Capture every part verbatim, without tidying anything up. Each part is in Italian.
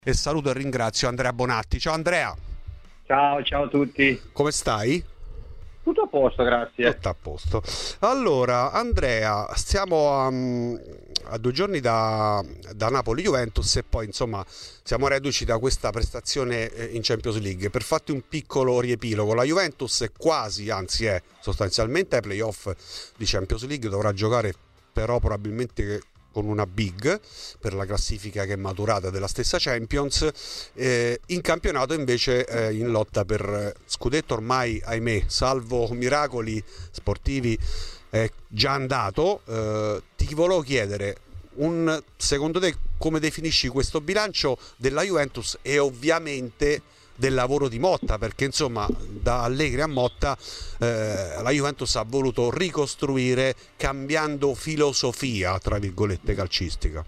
E saluto e ringrazio Andrea Bonatti. Ciao Andrea. Ciao, ciao a tutti. Come stai? Tutto a posto, grazie. Tutto a posto. Allora, Andrea, stiamo a, a due giorni da, da Napoli-Juventus e poi insomma siamo reduci da questa prestazione in Champions League. Per farti un piccolo riepilogo, la Juventus è quasi, anzi è sostanzialmente ai playoff di Champions League, dovrà giocare però probabilmente con una big per la classifica che è maturata della stessa Champions. Eh, in campionato invece eh, in lotta per scudetto ormai, ahimè, salvo miracoli sportivi, è già andato. Eh, ti volevo chiedere, un, secondo te come definisci questo bilancio della Juventus e ovviamente del lavoro di Motta, perché insomma da Allegri a Motta eh, la Juventus ha voluto ricostruire cambiando filosofia tra virgolette calcistica.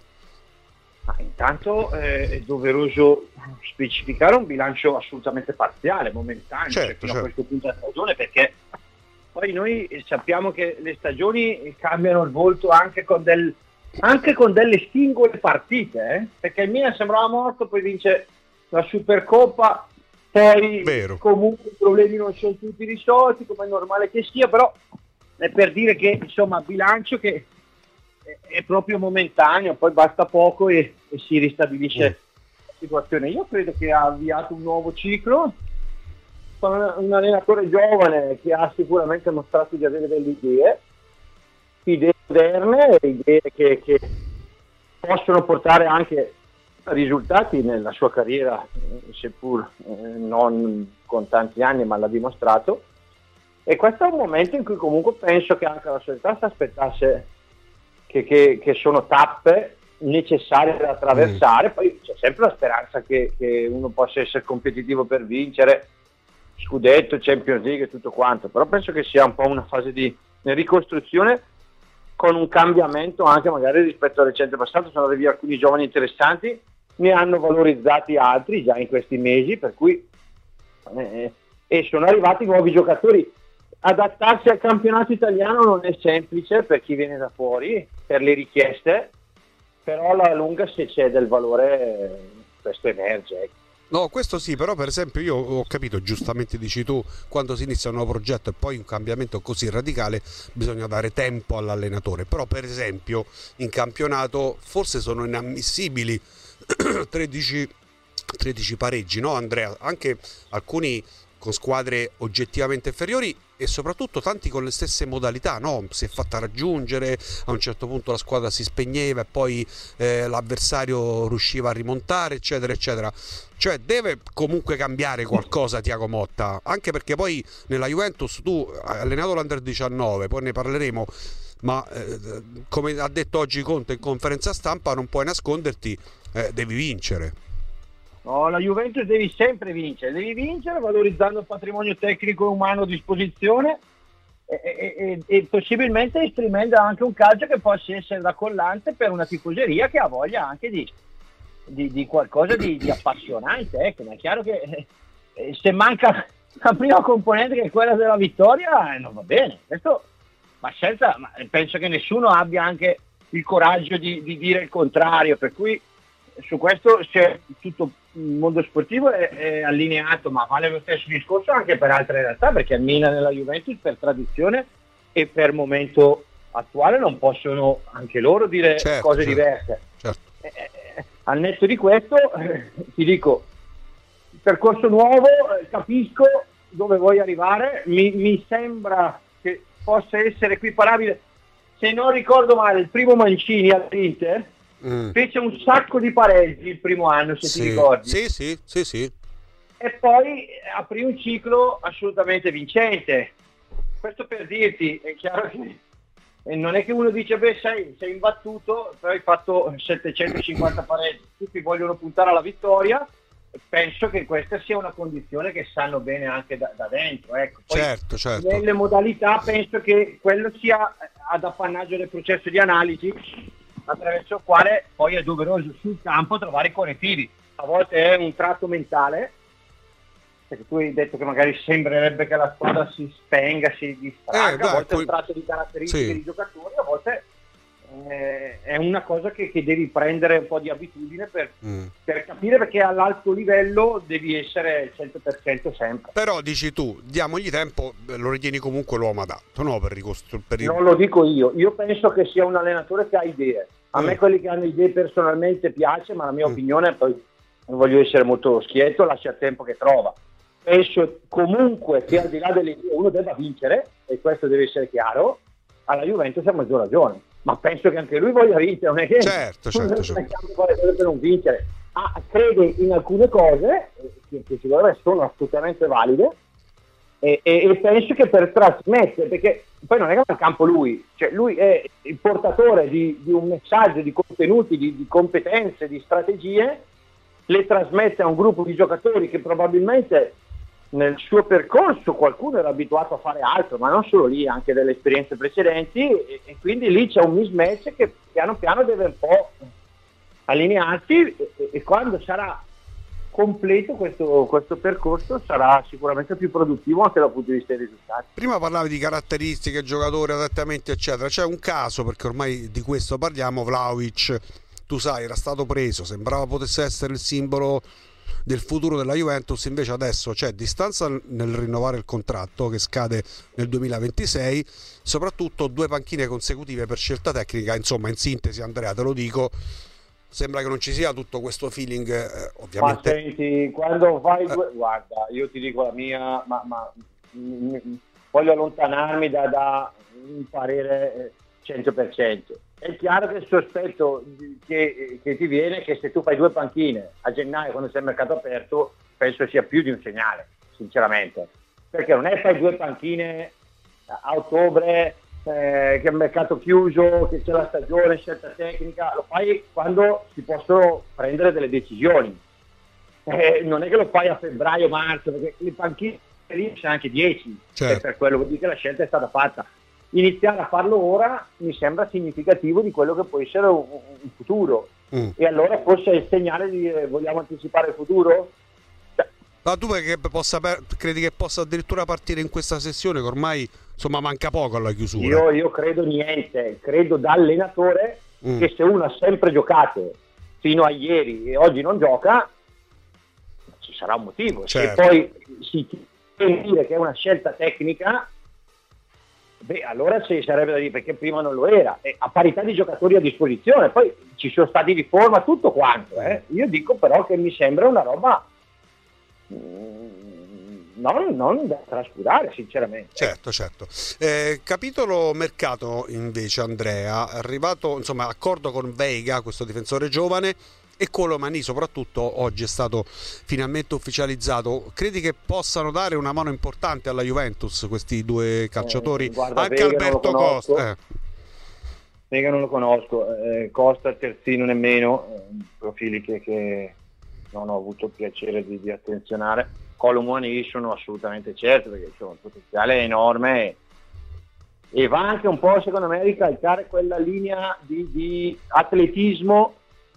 Ma intanto eh, è doveroso specificare un bilancio assolutamente parziale, momentaneo, certo, cioè fino certo. a questo punto della stagione, perché poi noi sappiamo che le stagioni cambiano il volto anche con, del, anche con delle singole partite, eh? Perché il Milan sembrava morto, poi vince la Supercoppa. Poi Vero. Comunque i problemi non sono tutti risolti, come è normale che sia, però è per dire che insomma bilancio che è, è proprio momentaneo, poi basta poco e, e si ristabilisce mm. la situazione. Io credo che ha avviato un nuovo ciclo con un allenatore giovane che ha sicuramente mostrato di avere delle idee, idee moderne, idee che, che possono portare anche risultati nella sua carriera, seppur eh, non con tanti anni, ma l'ha dimostrato. E questo è un momento in cui comunque penso che anche la società si aspettasse che, che, che sono tappe necessarie da attraversare. Mm. Poi c'è sempre la speranza che, che uno possa essere competitivo per vincere scudetto, Champions League e tutto quanto, però penso che sia un po' una fase di ricostruzione con un cambiamento anche magari rispetto al recente passato. Sono arrivati alcuni giovani interessanti, ne hanno valorizzati altri già in questi mesi, per cui eh, e sono arrivati nuovi giocatori. Adattarsi al campionato italiano non è semplice per chi viene da fuori, per le richieste, però alla lunga se c'è del valore eh, questo emerge. No, questo sì, però per esempio io ho capito, giustamente dici tu, quando si inizia un nuovo progetto e poi un cambiamento così radicale bisogna dare tempo all'allenatore, però per esempio in campionato forse sono inammissibili tredici, tredici pareggi, no Andrea? Anche alcuni con squadre oggettivamente inferiori e soprattutto tanti con le stesse modalità, no? Si è fatta raggiungere, a un certo punto la squadra si spegneva e poi eh, l'avversario riusciva a rimontare, eccetera, eccetera. Cioè deve comunque cambiare qualcosa Thiago Motta, anche perché poi nella Juventus tu hai allenato l'Under diciannove, poi ne parleremo, ma eh, come ha detto oggi Conte in conferenza stampa non puoi nasconderti, eh, devi vincere. No, la Juventus devi sempre vincere, devi vincere valorizzando il patrimonio tecnico e umano a disposizione e, e, e, e possibilmente esprimendo anche un calcio che possa essere da collante per una tifoseria che ha voglia anche di, di, di qualcosa di, di appassionante. Ecco, ma è chiaro che eh, se manca la prima componente che è quella della vittoria eh, non va bene, questo, ma senza, ma penso che nessuno abbia anche il coraggio di, di dire il contrario, per cui su questo c'è tutto il mondo sportivo è, è allineato, ma vale lo stesso discorso anche per altre realtà, perché il Milan e la Juventus per tradizione e per momento attuale non possono anche loro dire certo, cose certo, diverse. Certo. Eh, eh, al netto di questo eh, ti dico, il percorso nuovo, eh, capisco dove vuoi arrivare, mi, mi sembra che possa essere equiparabile, se non ricordo male, il primo Mancini all'Inter Mm. fece un sacco di pareggi il primo anno, se sì, ti ricordi. Sì, sì, sì, sì. E poi aprì un ciclo assolutamente vincente. Questo per dirti, è chiaro che non è che uno dice, beh, sei, sei imbattuto, però hai fatto settecentocinquanta pareggi, tutti vogliono puntare alla vittoria. Penso che questa sia una condizione che sanno bene anche da, da dentro. Ecco. Poi, certo, certo. Nelle modalità penso che quello sia ad appannaggio del processo di analisi, attraverso il quale poi è doveroso sul campo trovare i correttivi. A volte è un tratto mentale, perché tu hai detto che magari sembrerebbe che la squadra si spenga, si distragga, eh, dai, a volte poi... è un tratto di caratteristiche sì. di giocatori, a volte eh, è una cosa che, che devi prendere un po' di abitudine per, mm. per capire, perché all'alto livello devi essere il cento per cento sempre. Però dici tu, diamogli tempo, lo ritieni comunque l'uomo adatto, no? Per ricostruire. Per... Non lo dico io, io penso che sia un allenatore che ha idee. A mm. me quelli che hanno idee personalmente piace, ma la mia mm. opinione, poi non voglio essere molto schietto, lascia il tempo che trova. Penso comunque che al di là delle idee uno debba vincere, e questo deve essere chiaro. Alla Juventus ha maggior ragione, ma penso che anche lui voglia vincere, non è che certo, certo, certo. per non vincere. Ah, crede in alcune cose che, che secondo me sono assolutamente valide, e, e, e penso che per trasmettere, perché poi non è che va al campo lui, cioè lui è il portatore di, di un messaggio, di contenuti, di, di competenze, di strategie, le trasmette a un gruppo di giocatori che probabilmente nel suo percorso qualcuno era abituato a fare altro, ma non solo lì, anche delle esperienze precedenti, e, e quindi lì c'è un mismatch che piano piano deve un po' allinearsi, e, e quando sarà completo questo, questo percorso sarà sicuramente più produttivo anche dal punto di vista dei risultati. Prima parlavi di caratteristiche, giocatori, adattamenti eccetera, c'è un caso, perché ormai di questo parliamo, Vlahovic, tu sai, era stato preso, sembrava potesse essere il simbolo del futuro della Juventus, invece adesso c'è distanza nel rinnovare il contratto che scade nel duemilaventisei, soprattutto due panchine consecutive per scelta tecnica. Insomma, in sintesi, Andrea, te lo dico, sembra che non ci sia tutto questo feeling, eh, ovviamente. Ma senti, quando fai due... Eh. Guarda, io ti dico la mia, ma, ma mh, voglio allontanarmi da, da un parere cento per cento. È chiaro che il sospetto che, che ti viene è che se tu fai due panchine a gennaio, quando c'è il mercato aperto, penso sia più di un segnale, sinceramente. Perché non è fai due panchine a ottobre, eh, che è il mercato chiuso, che c'è la stagione, scelta tecnica, lo fai quando si possono prendere delle decisioni. Eh, non è che lo fai a febbraio, marzo, perché le panchine lì c'è anche dieci, certo. Per quello vuol dire che la scelta è stata fatta. Iniziare a farlo ora mi sembra significativo di quello che può essere un, un futuro, mm. e allora forse è il segnale di eh, vogliamo anticipare il futuro? Cioè, ma tu che possa, credi che possa addirittura partire in questa sessione, che ormai insomma manca poco alla chiusura? Io, io credo niente, credo da allenatore mm. che se uno ha sempre giocato fino a ieri e oggi non gioca, ci sarà un motivo. Certo. Se poi si può dire che è una scelta tecnica, beh, allora ci sarebbe da dire, perché prima non lo era, e a parità di giocatori a disposizione, poi ci sono stati di forma, tutto quanto, eh. Io dico però che mi sembra una roba mh, non, non da trascurare, sinceramente. Certo, certo. Eh, capitolo mercato invece, Andrea, è arrivato, insomma, accordo con Veiga, questo difensore giovane, e Colomani soprattutto oggi è stato finalmente ufficializzato. Credi che possano dare una mano importante alla Juventus questi due calciatori? Eh, guarda, anche Vega Alberto Costa eh. Vega non lo conosco, eh, Costa terzino nemmeno, eh, profili che, che non ho avuto il piacere di, di attenzionare. Colomani sono assolutamente certo, perché insomma, il potenziale è enorme, e, e va anche un po', secondo me, a ricalcare quella linea di, di atletismo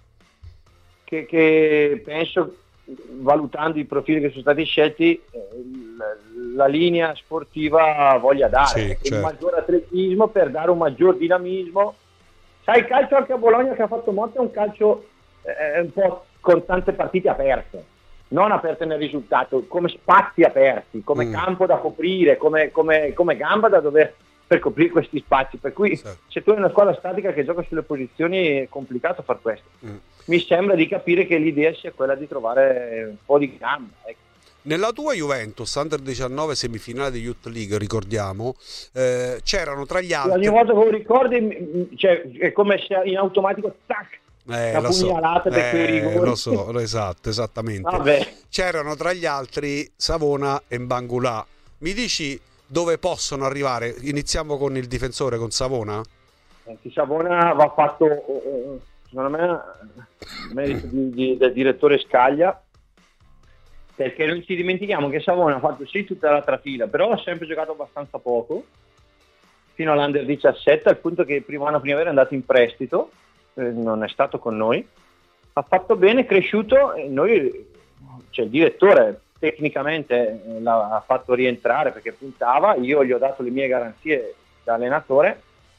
Che, che penso, valutando i profili che sono stati scelti, la, la linea sportiva voglia dare, sì, un certo. maggior atletismo per dare un maggior dinamismo. Sai, il calcio anche a Bologna che ha fatto molto è un calcio eh, un po' con tante partite aperte, non aperte nel risultato, come spazi aperti, come mm. campo da coprire, come, come, come gamba da dover per coprire questi spazi, per cui sì. Se tu hai una squadra statica che gioca sulle posizioni è complicato far questo. Mm. Mi sembra di capire che l'idea sia quella di trovare un po' di gamba, ecco. Nella tua Juventus under diciannove semifinale di Youth League, ricordiamo, eh, c'erano tra gli altri, ogni volta che lo ricordi, cioè, è come se in automatico tac, eh, la pugnalata so. per quei eh, rigori. lo so, esatto, esattamente. Vabbè. C'erano tra gli altri Savona e Mbangula. Mi dici dove possono arrivare? Iniziamo con il difensore, con Savona. Senti, Savona va fatto, eh, secondo me, merito di, di, del direttore Scaglia, perché non ci dimentichiamo che Savona ha fatto sì tutta la trafila, però ha sempre giocato abbastanza poco, fino all'Under diciassette, al punto che il primo anno primavera è andato in prestito, eh, non è stato con noi, ha fatto bene, è cresciuto, e noi, cioè il direttore tecnicamente eh, l'ha fatto rientrare perché puntava, io gli ho dato le mie garanzie da allenatore,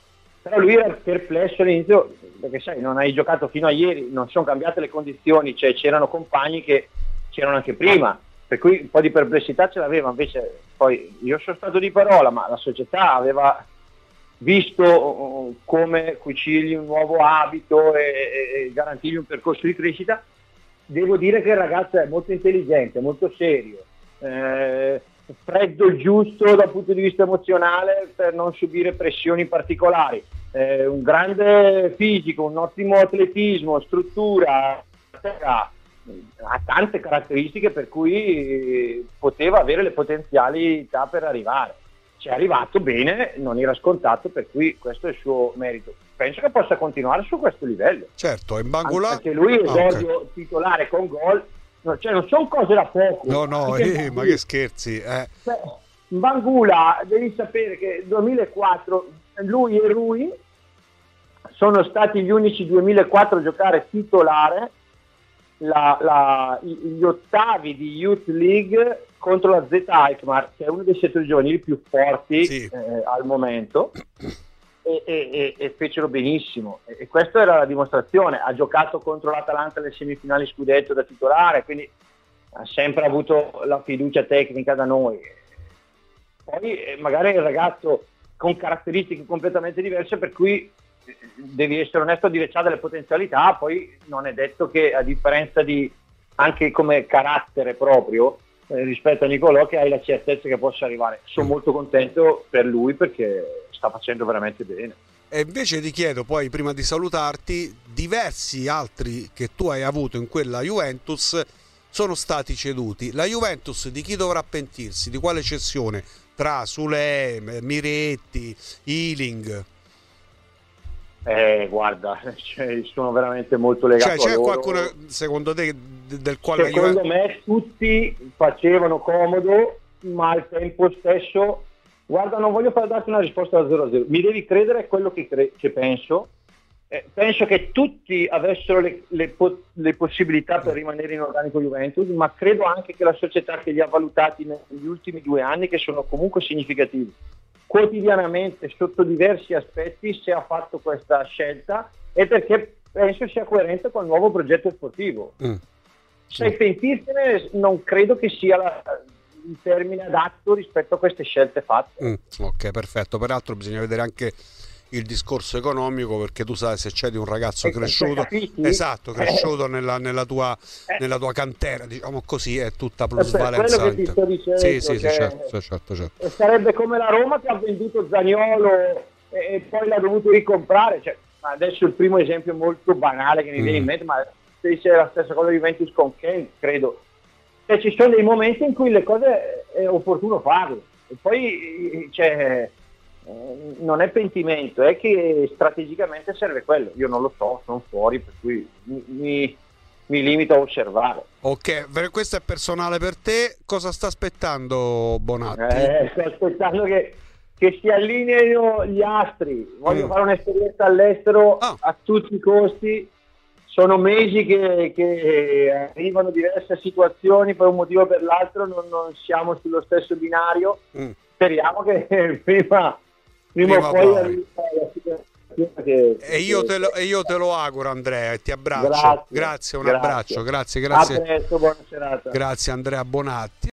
però lui era perplesso all'inizio, perché sai, non hai giocato fino a ieri, non sono cambiate le condizioni, cioè c'erano compagni che c'erano anche prima, per cui un po' di perplessità ce l'aveva. Invece poi io sono stato di parola, ma la società aveva visto come cucirgli un nuovo abito e, e garantirgli un percorso di crescita. Devo dire che il ragazzo è molto intelligente, molto serio, eh, freddo il giusto dal punto di vista emozionale per non subire pressioni particolari, eh, un grande fisico, un ottimo atletismo, struttura, ha tante caratteristiche per cui poteva avere le potenzialità per arrivare. Ci è arrivato bene, non era scontato, per cui questo è il suo merito. Penso che possa continuare su questo livello. Certo, in Bangula anche lui esordio ah, okay. titolare con gol, cioè non sono cose da poco. No, no, eh, ma che scherzi. Eh. Cioè, in Bangula devi sapere che nel duemilaquattro lui e Rui sono stati gli unici duemilaquattro a giocare titolare la, la, gli ottavi di Youth League contro la Z Alkmaar, che è uno dei settori giovanili più forti sì. eh, al momento, e, e, e fecero benissimo, e, e questa era la dimostrazione. Ha giocato contro l'Atalanta alle semifinali scudetto da titolare, quindi ha sempre avuto la fiducia tecnica da noi. Poi eh, magari il ragazzo con caratteristiche completamente diverse, per cui devi essere onesto a dire c'ha delle potenzialità, poi non è detto che, a differenza di anche come carattere proprio eh, rispetto a Nicolò, che hai la certezza che possa arrivare. Sono molto contento per lui perché sta facendo veramente bene. E invece ti chiedo poi, prima di salutarti, diversi altri che tu hai avuto in quella Juventus sono stati ceduti. La Juventus di chi dovrà pentirsi? Di quale cessione? Tra Sule, Miretti, Ealing? Eh, guarda, cioè, sono veramente molto legato cioè, c'è a loro. Qualcuno secondo te del quale secondo Juventus... me tutti facevano comodo, ma al tempo stesso, guarda, non voglio far darti una risposta da zero a zero, mi devi credere a quello che, cre- che penso. Eh, penso che tutti avessero le, le, po- le possibilità per rimanere in organico Juventus, ma credo anche che la società che li ha valutati negli ultimi due anni, che sono comunque significativi, quotidianamente sotto diversi aspetti, se ha fatto questa scelta è perché penso sia coerente con il nuovo progetto sportivo. Mm. Se pentirtene non credo che sia la, il termine adatto rispetto a queste scelte fatte. Mm. Ok, perfetto. Peraltro bisogna vedere anche il discorso economico, perché tu sai, se c'è di un ragazzo e cresciuto, esatto, cresciuto eh. nella, nella, tua, eh. nella tua cantera, diciamo così, è tutta plusvalenza. Quello che ti sto dicendo, sì, sì, cioè, sì, certo, certo, certo. Sarebbe come la Roma che ha venduto Zaniolo e, e poi l'ha dovuto ricomprare. Cioè, adesso il primo esempio molto banale che mi viene mm. in mente, ma se dice la stessa cosa di Juventus con Ken, credo. Cioè, ci sono dei momenti in cui le cose è opportuno farle, e poi c'è. Non è pentimento, è che strategicamente serve quello. Io non lo so, sono fuori, per cui mi, mi, mi limito a osservare. Ok, questo è personale per te. Cosa sta aspettando Bonatti? Eh, sto aspettando che, che si allineino gli astri. Voglio mm. fare un'esperienza all'estero oh. a tutti i costi. Sono mesi che, che arrivano diverse situazioni, per un motivo o per l'altro non, non siamo sullo stesso binario. Mm. Speriamo che prima Prima, Prima o poi, poi. Che, e, io te lo, e io te lo auguro, Andrea, e ti abbraccio. Grazie, grazie un grazie. abbraccio, grazie, grazie. A presto, buona serata. Grazie Andrea Bonatti.